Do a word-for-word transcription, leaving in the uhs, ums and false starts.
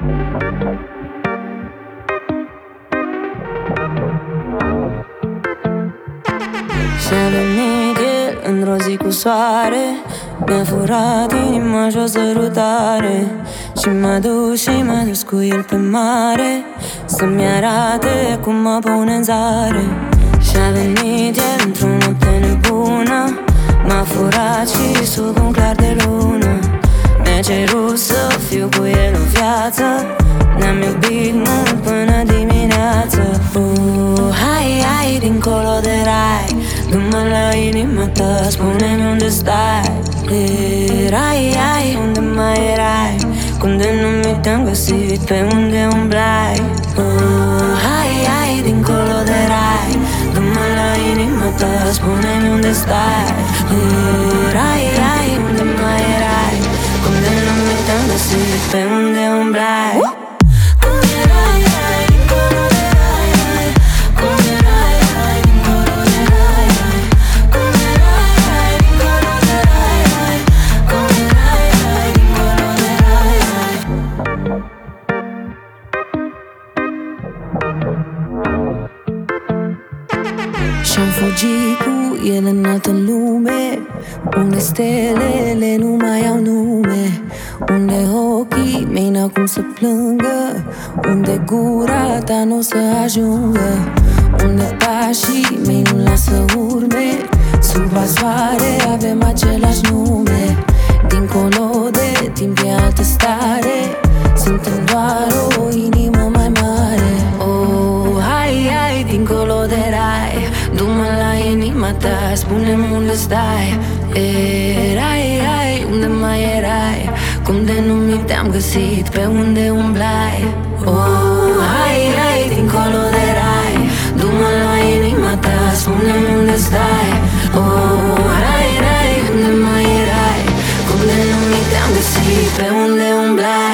Și-a venit el într-o zi cu soare, mi-a furat inima și o sărutare, și m-a dus și m-a dus cu el pe mare, să-mi arate cum mă pune în zare. Și-a venit el într-o noapte nebună, m-a furat și sub un clar de lună. Mi-a cerut să fiu cu el o viață, ne-am iubit mult până dimineață. uh, Hai, hai, dincolo de rai, du-mă la inima ta, spune-mi unde stai. Erai, ai, unde mai erai, cum de nu mi te-am găsit, pe unde umblai. uh, Hai, hai, dincolo de rai, du-mă la inima ta, spune-mi unde stai. Erai, ai, unde mai erai, cum de nu mi te-am găsit, pe unde umblai. Și-am fugit cu el în altă lume, unde stelele nu mai au nume, unde ochii mei n-au cum să plângă, unde gura ta n-o să ajungă, unde pașii mei nu lasă urme, sub soare avem același nume. Dincolo de timp e altă stare, suntem doar o inimă mai mare. Oh, hai, hai, dincolo de rai, du-mă la inima ta, spune-mi unde stai. Erai, ai, unde mai erai, cum de nu mi te-am găsit, pe unde umblai. Oh, hai, hai, dincolo de rai, du-mă la inima ta, spune-mi unde stai. Oh, hai, hai, unde mai erai, cum de nu mi te-am găsit, pe unde umblai.